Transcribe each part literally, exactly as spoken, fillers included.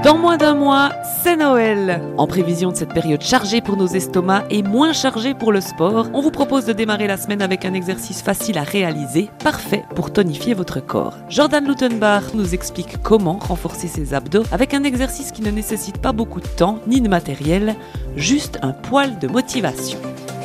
Dans moins d'un mois, c'est Noël. En prévision de cette période chargée pour nos estomacs et moins chargée pour le sport, on vous propose de démarrer la semaine avec un exercice facile à réaliser, parfait pour tonifier votre corps. Jordan Lutenbach nous explique comment renforcer ses abdos avec un exercice qui ne nécessite pas beaucoup de temps ni de matériel, juste un poil de motivation.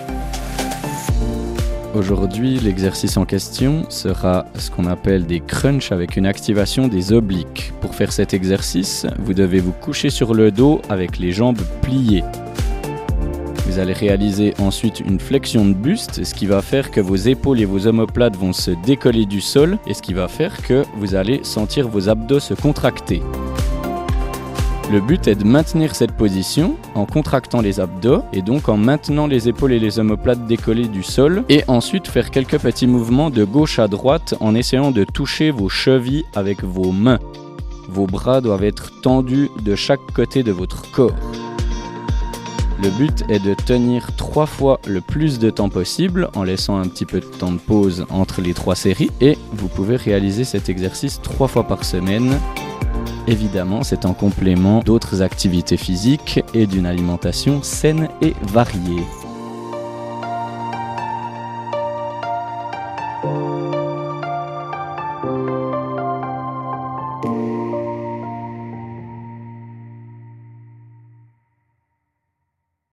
Aujourd'hui, l'exercice en question sera ce qu'on appelle des crunchs avec une activation des obliques. Pour faire cet exercice, vous devez vous coucher sur le dos avec les jambes pliées. Vous allez réaliser ensuite une flexion de buste, ce qui va faire que vos épaules et vos omoplates vont se décoller du sol et ce qui va faire que vous allez sentir vos abdos se contracter. Le but est de maintenir cette position en contractant les abdos et donc en maintenant les épaules et les omoplates décollées du sol et ensuite faire quelques petits mouvements de gauche à droite en essayant de toucher vos chevilles avec vos mains. Vos bras doivent être tendus de chaque côté de votre corps. Le but est de tenir trois fois le plus de temps possible en laissant un petit peu de temps de pause entre les trois séries et vous pouvez réaliser cet exercice trois fois par semaine. Évidemment, c'est en complément d'autres activités physiques et d'une alimentation saine et variée.